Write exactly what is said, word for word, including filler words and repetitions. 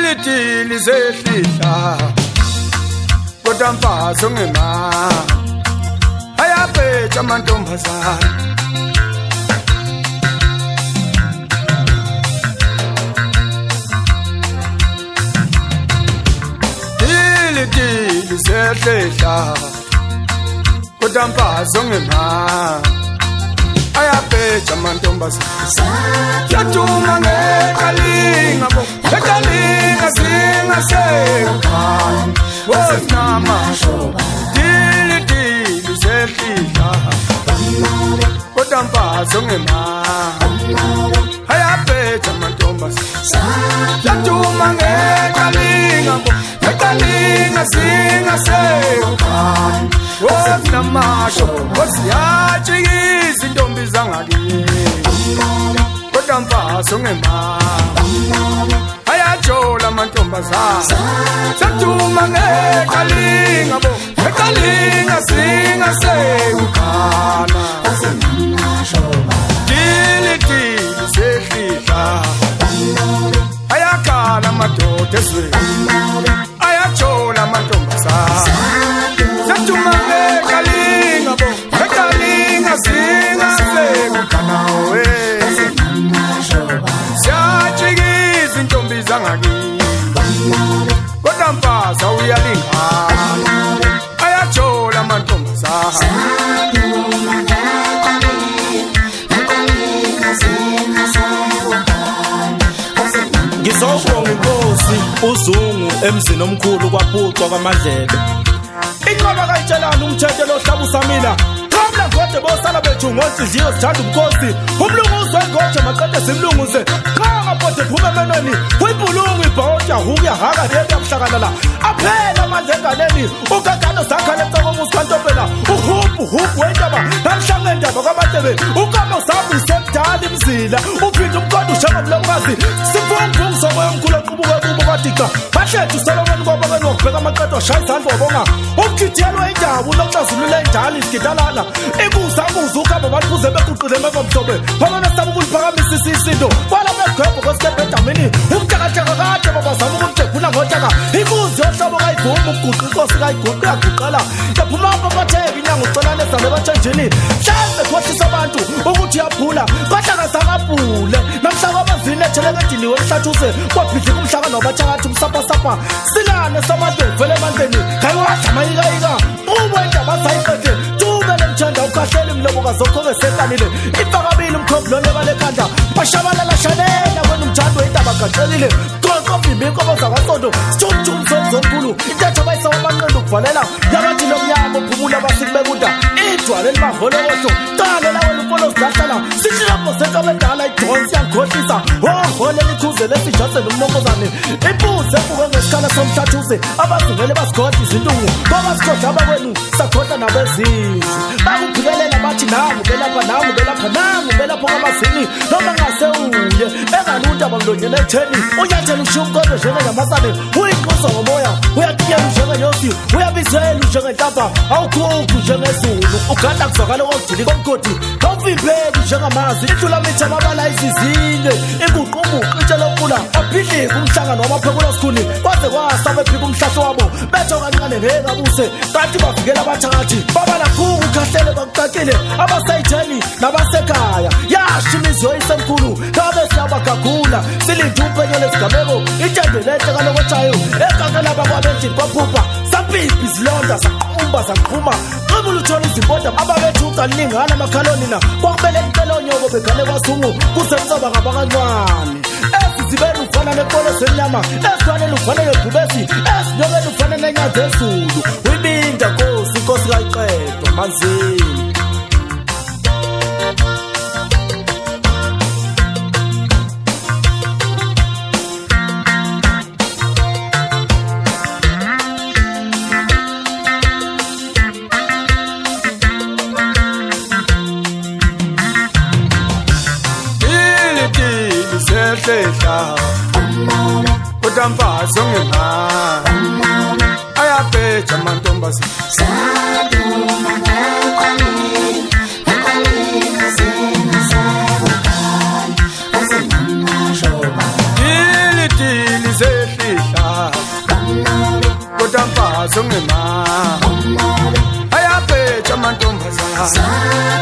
Dilitili sehlihla kodwa mfazi ongema ayaphetha amantombazana Dilitili sehlihla kodwa mfazi ongema ayaphetha amantombazana yatuma ngekalinga bo ngekalinga singasekhaya wosinamashoba dili dili sehlihla kodwa mfazi ongema ayaphetha amantombazana yatuma ngekalinga bo ngekalinga singasekhaya wosinamashoba wosiyajikisa intombi zangakini kodwa mfazi ongema ayajola amantombazana satuma ngekalinga bo ngekalinga singasekhaya dili dili sehlihla ayakhala amadoda ezweni ayajola amantombazana satuma ngekalinga bo ngekalinga singasekhaya siyajikisa intombi zangakini kodwa mfazi uyalingana ayajola amantombazana ngizobonga inkosi uZungu emzini omkhulu kwaphucwa kwamadlebe inqoba kayitshelana umthetho lohlaba usamila Kamla ngote bosala bethu ngonhliziyo sithanda ubukhosi umlunguzo wengoje maqede simlunguze qanga bote phuma emenweni uyibhulungu ibhawotya huya haka leli yakuhlakalala aphela amandla enganeni ugagano zakha lentsoko musikantopela uhubu hubu wendaba namhlanje ndaba kwamatebe ukama usabu isemdala imzila uphinde umqondo ushaka kulomkazi sifungfungu somoya omkhulu oqubuka kubo kwatika bahlethu Solomon kwabake nokubheka amaqedwa ashaya izandla wabonga umkhithiyelwe indaba unoxazulule njalo isigidalana ibuza buza ukaba baliphuze bequqile emvamsobe phana sabu kuliphakamisa isisindo kwala begwebo kwesikebedamini umtakataka kade babazama ukumdephula ngotaka ikuzi yohlobo kayivuma ukuguqa inkosi kayiguqa yaguqala yaphuma abatheki inyanga ucelane zame bathenjini mhlambe khohlisa abantu ukuthi yaphula kodwa kasakabhule namhlanje abazini ethelekadini wemhlathuse kwaphidla kumhlaka nobathakathi umsapasapa silane sabantu vele emandleni kayiwadla mayikayika ubo indaba zayiqede Chanda ukahlela imlobo kazokho sekanile ifakabili umkhomblone balekhanda bashabalala shalela wena umthando indaba gacelile konke ibimiko bazakasonto sithumthum somzonkulu intetho bayisawa amanqendo kuvalela yabathi lomnyama ophumula abasikubekuda idwale limaholokohlo qale la wena umpolo silahlala sishilapho sekabendala idonsi yankhohlisa ohole likhuze lesijase nomnomozane impuze ebuke ngesikhala somhlathuze abazingele basigodla izintungu ngoba sigodla abakwenu sakhodla nabezizwe bakuphilelela bathi nangu belapha nangu belapha nangu belapha kwamazini noma ngasewuye engalunta bamlonyene etheni uyathela ushumkodo njenge namasane uyinquso ngomoya uyatiyela njenge yosi uyabizela njenge ntapha awukhuphi njenge zulu ugada kuzakala okudili komgodi awuvimbeki njengamazi idlula mitha amabala izizinge inguqumu itshela ukula aphidle kumhlangano wamaphekula sikhuni kwaze kwasabe phika umhlahlo wabo betho kancane ngekabuse kanti bavikela abathakathi babala kuku kahlele bakucacile abasayitheni nabasekhaya yashimiziyo isemkhulu kabe siyabagagula silinda uphenyele sigameko itshende lehle kalokotshayo ekakela bakwabendini kwaphupha sapiphi izilonda saqumba saqhuma qibula uthola izimpoda ababethu ucalingana amakhaloni na kwakubele intelonyoko begane kwasungu kusemsoba ngabakancane ezizibeni ufana nekolo semnyama ezikwanele ufana negubesi ezinyokeni ufana nenyazi ezulu uyibinda nkosi inkosi kayiqedwa manzini sehlehla kodwa mfazi ongema ayaphetha amantombazana saduma ngakhaleni ngakhaleni singasebukhali asenamashoba dili dili sehlihla zongemali ayaphetha amantombazana